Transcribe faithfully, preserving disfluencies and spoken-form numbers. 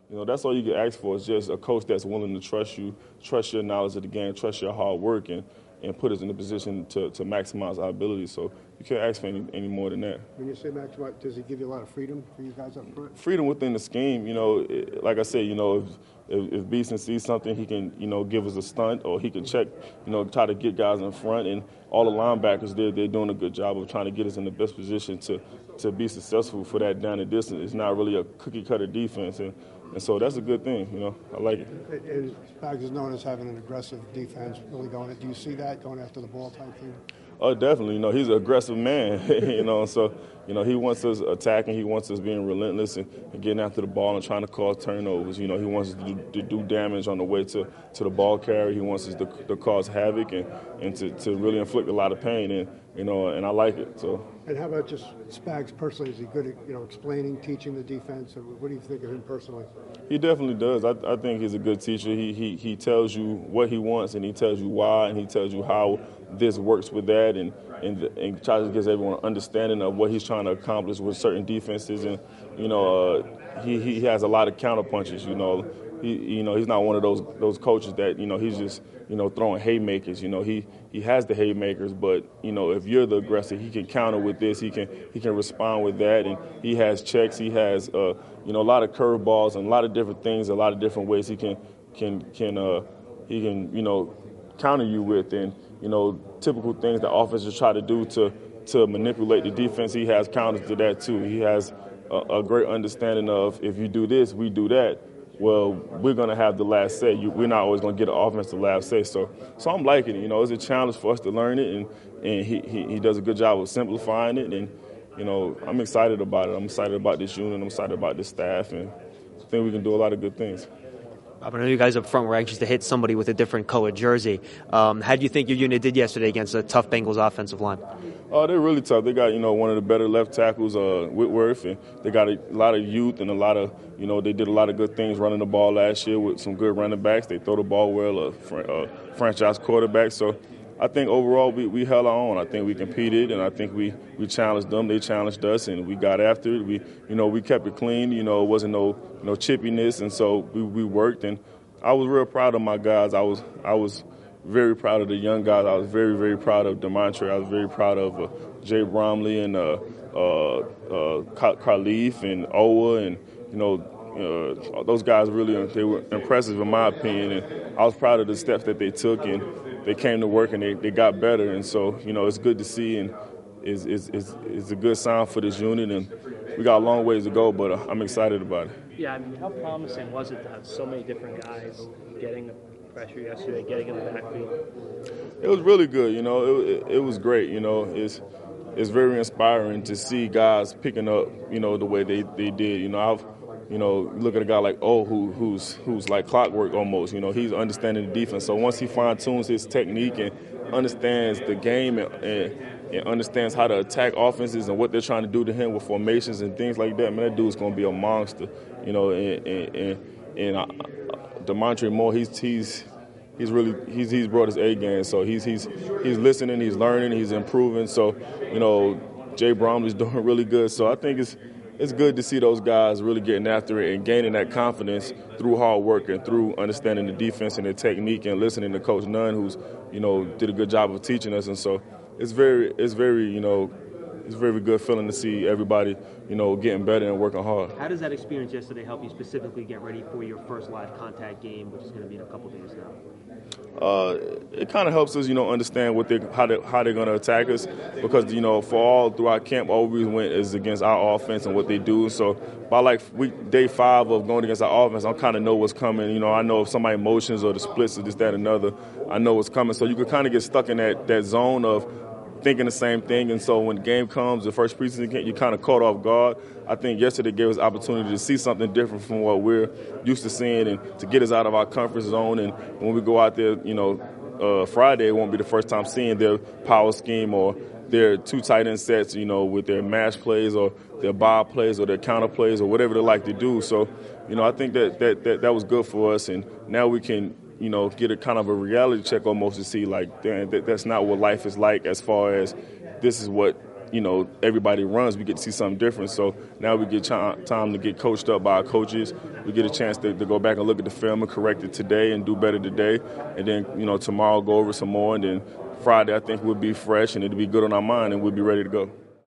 You know, that's all you can ask for is just a coach that's willing to trust you, trust your knowledge of the game, trust your hard work, and, and put us in a position to, to maximize our abilities. So you can't ask for any, any more than that. When you say maximize, does he give you a lot of freedom for you guys up front? Freedom within the scheme. You know, it, like I said, you know, if, if, if Beason sees something, he can, you know, give us a stunt, or he can check, you know, try to get guys in front. And all the linebackers, they're, they're doing a good job of trying to get us in the best position to, to be successful for that down and distance. It's not really a cookie-cutter defense. And, And so that's a good thing, you know. I like it. And Spags is known as having an aggressive defense, really going. Do you see that going after the ball type thing? Oh, definitely. You know, he's an aggressive man. you know, so you know he wants us attacking. He wants us being relentless and, and getting after the ball and trying to cause turnovers. You know, he wants us to do, to do damage on the way to, to the ball carrier. He wants us to, to cause havoc and, and to, to really inflict a lot of pain. And you know, and I like it. So. And how about just Spags personally? Is he good at, you know, explaining, teaching the defense? Or what do you think of him personally? He definitely does. I, I think he's a good teacher. He, he he tells you what he wants, and he tells you why, and he tells you how this works with that, and and, and tries to give everyone an understanding of what he's trying to accomplish with certain defenses. And you know, uh, he he has a lot of counter punches. You know, he you know he's not one of those those coaches that you know he's just you know throwing haymakers. You know, he he has the haymakers, but you know if you're the aggressor, he can counter with this. He can he can respond with that, and he has checks. He has uh, you know a lot of curveballs and a lot of different things, a lot of different ways he can can can uh, he can you know counter you with, and you know typical things that offenses try to do to to manipulate the defense. He has counters to that too. He has a, a great understanding of if you do this, we do that. Well, we're going to have the last say. You, we're not always going to get an offense the last say. So, so I'm liking it. You know, it's a challenge for us to learn it, and and he, he he does a good job of simplifying it. And you know, I'm excited about it. I'm excited about this unit. I'm excited about this staff, and I think we can do a lot of good things. Bob, I know you guys up front were anxious to hit somebody with a different colored jersey. Um, how do you think your unit did yesterday against a tough Bengals offensive line? Oh, they're really tough. They got, you know, one of the better left tackles, uh, Whitworth, and they got a lot of youth and a lot of, you know, they did a lot of good things running the ball last year with some good running backs. They throw the ball well, a fr- uh, franchise quarterback. So I think overall we, we held our own. I think we competed, and I think we, we challenged them. They challenged us, and we got after it. We, you know, we kept it clean. You know, it wasn't no no chippiness, and so we, we worked. And I was real proud of my guys. I was I was very proud of the young guys. I was very, very proud of Demontre. I was very proud of uh, Jay Bromley and uh, uh, uh, Khalif and Owa, and you know uh, those guys really they were impressive in my opinion. And I was proud of the steps that they took, and they came to work and they, they got better. And so you know it's good to see, and it's, it's, it's, it's a good sign for this unit. And we got a long ways to go, but uh, I'm excited about it. Yeah, I mean, how promising was it to have so many different guys getting the pressure yesterday, getting in the backfield? It was really good, you know. It, it, it was great, you know. It's it's very inspiring to see guys picking up, you know, the way they, they did. You know, I've, you know, look at a guy like O, who who's who's like clockwork almost. You know, he's understanding the defense. So once he fine tunes his technique and understands the game and, and and understands how to attack offenses and what they're trying to do to him with formations and things like that, man, that dude's going to be a monster, you know. And and, and, and uh, Demontre Moore, he's he's he's really he's he's brought his A game. So he's he's he's listening, he's learning, he's improving. So you know, Jay Bromley's doing really good. So I think it's it's good to see those guys really getting after it and gaining that confidence through hard work and through understanding the defense and the technique and listening to Coach Nunn, who's you know did a good job of teaching us. And so. It's very, it's very, you know, it's a very good feeling to see everybody, you know, getting better and working hard. How does that experience yesterday help you specifically get ready for your first live contact game, which is going to be in a couple days now? Uh, it kind of helps us, you know, understand what they how they how they're going to attack us, because you know, for all throughout camp, all we went is against our offense and what they do. So by like week day five of going against our offense, I kind of know what's coming. You know, I know if somebody motions or the splits or this, that, and another, I know what's coming. So you could kind of get stuck in that that zone of thinking the same thing, and so when the game comes, the first preseason game, you kind of caught off guard. I think yesterday gave us opportunity to see something different from what we're used to seeing, and to get us out of our comfort zone. And when we go out there, you know, uh, Friday, it won't be the first time seeing their power scheme or their two tight end sets, you know, with their mash plays or their bob plays or their counter plays or whatever they like to do. So, you know, I think that that that, that was good for us, and now we can, you know, get a kind of a reality check almost to see, like, damn, that, that's not what life is like as far as this is what you know, everybody runs, we get to see something different. So now we get ch- time to get coached up by our coaches. We get a chance to, to go back and look at the film and correct it today and do better today. And then, you know, tomorrow go over some more. And then Friday, I think we'll be fresh and it'll be good on our mind and we'll be ready to go.